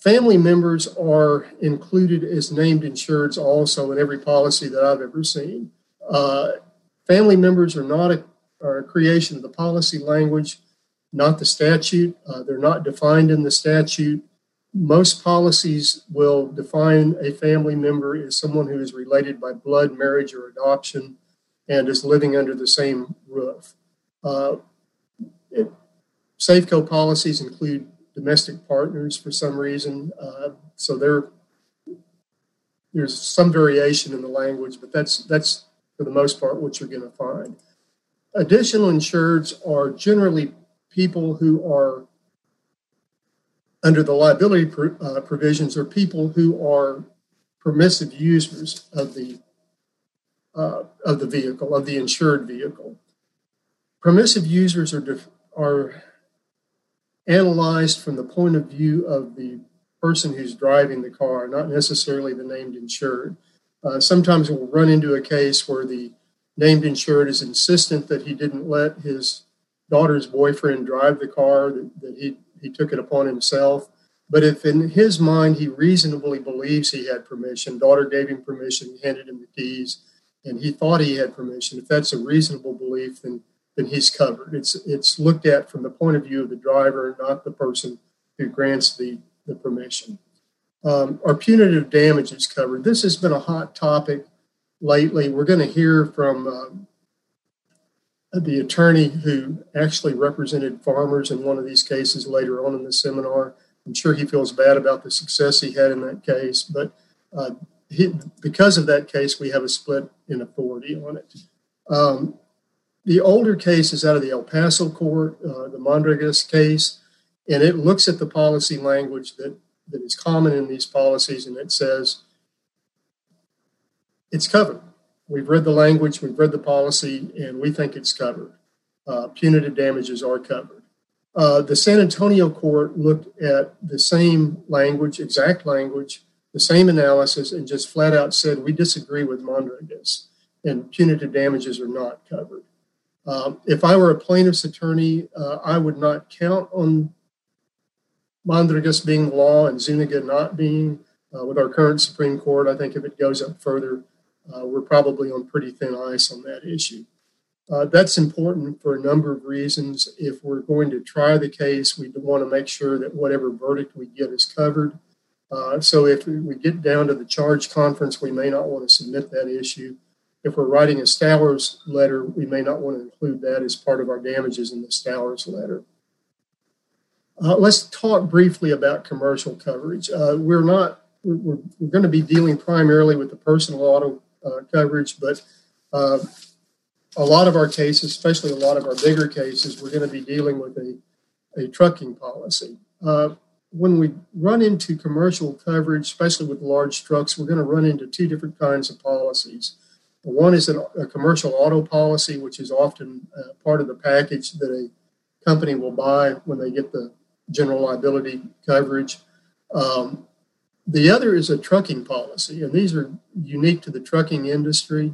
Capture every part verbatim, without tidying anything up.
Family members are included as named insureds also in every policy that I've ever seen. Uh, family members are not a, are a creation of the policy language, not the statute. Uh, they're not defined in the statute. Most policies will define a family member as someone who is related by blood, marriage, or adoption and is living under the same roof. Uh, it, Safeco policies include domestic partners for some reason, uh, so there, there's some variation in the language, but that's that's for the most part what you're going to find. Additional insureds are generally people who are under the liability pro, uh, provisions, or people who are permissive users of the uh, of the vehicle, of the insured vehicle. Permissive users are def- are analyzed from the point of view of the person who's driving the car, not necessarily the named insured. Uh, sometimes we'll run into a case where the named insured is insistent that he didn't let his daughter's boyfriend drive the car, that, that he, he took it upon himself. But if in his mind he reasonably believes he had permission, daughter gave him permission, handed him the keys, and he thought he had permission, if that's a reasonable belief, then then he's covered. It's it's looked at from the point of view of the driver, not the person who grants the, the permission. Um, are punitive damages covered? This has been a hot topic lately. We're going to hear from um, the attorney who actually represented farmers in one of these cases later on in the seminar. I'm sure he feels bad about the success he had in that case, but uh, he, because of that case, we have a split in authority on it. Um, The older case is out of the El Paso court, uh, the Mondragas case, and it looks at the policy language that, that is common in these policies, and it says it's covered. We've read the language, we've read the policy, and we think it's covered. Uh, punitive damages are covered. Uh, the San Antonio court looked at the same language, exact language, the same analysis, and just flat out said, we disagree with Mondragas, and punitive damages are not covered. Um, if I were a plaintiff's attorney, uh, I would not count on Mondragas being the law and Zuniga not being. Uh, with our current Supreme Court, I think if it goes up further, uh, we're probably on pretty thin ice on that issue. Uh, that's important for a number of reasons. If we're going to try the case, we want to make sure that whatever verdict we get is covered. Uh, so if we get down to the charge conference, we may not want to submit that issue. If we're writing a Stowers letter, we may not want to include that as part of our damages in the Stowers letter. Uh, let's talk briefly about commercial coverage. Uh, we're not, we're, we're going to be dealing primarily with the personal auto uh, coverage, but uh, a lot of our cases, especially a lot of our bigger cases, we're going to be dealing with a, a trucking policy. Uh, when we run into commercial coverage, especially with large trucks, we're going to run into two different kinds of policies. One is a, a commercial auto policy, which is often uh, part of the package that a company will buy when they get the general liability coverage. Um, the other is a trucking policy, and these are unique to the trucking industry.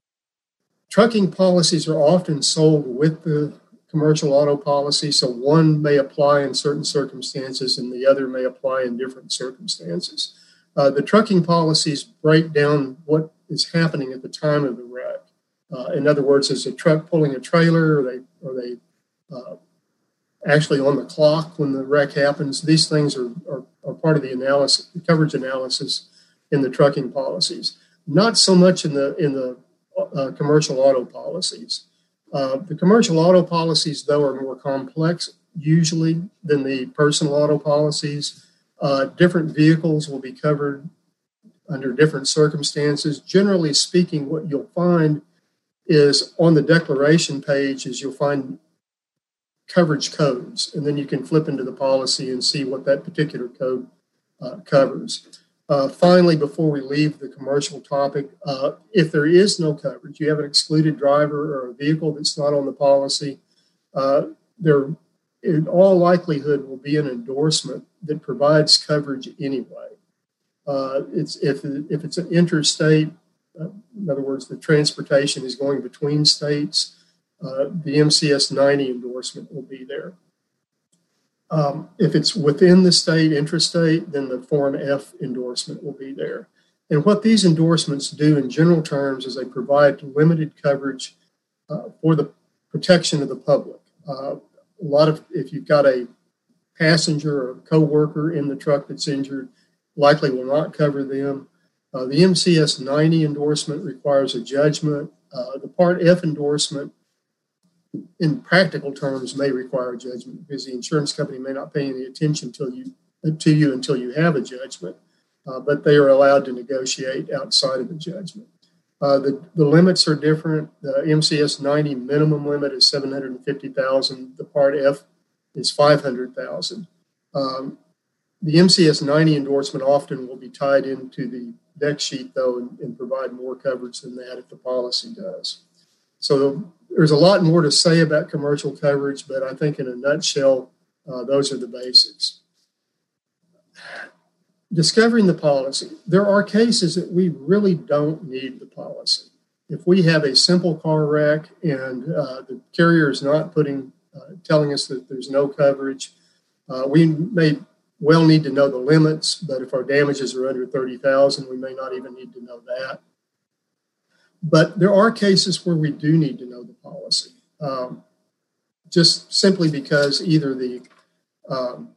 Trucking policies are often sold with the commercial auto policy, so one may apply in certain circumstances and the other may apply in different circumstances. Uh, the trucking policies break down what is happening at the time of the wreck. Uh, in other words, is a truck pulling a trailer? Are they are they uh, actually on the clock when the wreck happens? These things are, are, are part of the analysis, the coverage analysis in the trucking policies. Not so much in the in the uh, commercial auto policies. Uh, the commercial auto policies, though, are more complex usually than the personal auto policies. Uh, different vehicles will be covered under different circumstances. Generally speaking, what you'll find is on the declaration page is you'll find coverage codes, and then you can flip into the policy and see what that particular code uh, covers. Uh, finally, before we leave the commercial topic, uh, if there is no coverage, you have an excluded driver or a vehicle that's not on the policy, uh, there in all likelihood will be an endorsement that provides coverage anyway. Uh, it's if if it's an interstate, uh, in other words, the transportation is going between states, uh, the M C S ninety endorsement will be there. Um, if it's within the state, intrastate, then the Form F endorsement will be there. And what these endorsements do in general terms is they provide limited coverage uh, for the protection of the public. Uh, a lot of, if you've got a passenger or co-worker in the truck that's injured, likely will not cover them. Uh, the M C S ninety endorsement requires a judgment. Uh, the Part F endorsement, in practical terms, may require a judgment because the insurance company may not pay any attention till you, to you until you have a judgment, uh, but they are allowed to negotiate outside of the judgment. Uh, the, the limits are different. The M C S ninety minimum limit is seven hundred fifty thousand dollars. The Part F is five hundred thousand dollars. Um, the M C S ninety endorsement often will be tied into the deck sheet, though, and, and provide more coverage than that if the policy does. So there's a lot more to say about commercial coverage, but I think in a nutshell, uh, those are the basics. Discovering the policy. There are cases that we really don't need the policy. If we have a simple car wreck and uh, the carrier is not putting, uh, telling us that there's no coverage, uh, we may well need to know the limits, but if our damages are under thirty thousand dollars, we may not even need to know that. But there are cases where we do need to know the policy, um, just simply because either the um,